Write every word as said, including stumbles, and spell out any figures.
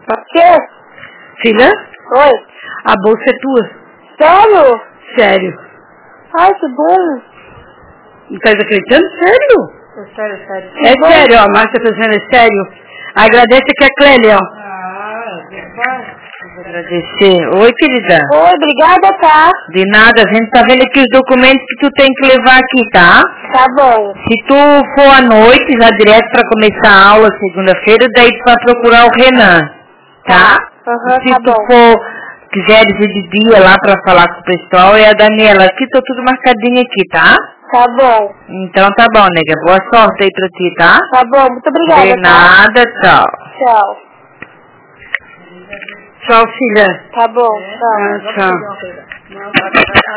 O quê? Filha? Oi. A bolsa é tua. Sério? Sério. Ai, que bom. Não tá acreditando? Sério? É sério, sério. É Que sério, ó. A Márcia tá dizendo é sério. Agradece aqui a Clélia, ó. Ah, verdade. Vou agradecer. Oi, querida. Oi, obrigada, tá? De nada, a gente tá vendo aqui os documentos que tu tem que levar aqui, tá? Tá bom. Se tu for à noite, já direto pra começar a aula segunda-feira, daí tu vai procurar o Renan, tá? Aham, Se tá tu bom. for, quiseres ir de dia lá pra falar com o pessoal, é a Daniela. Aqui tô tudo marcadinho aqui, tá? Tá bom. Então tá bom, nega. Boa sorte aí pra ti, tá? Tá bom, muito obrigada, De nada, tchau. tá? Tchau. Tchau, filha. Tá bom, tchau. Ah, tchau.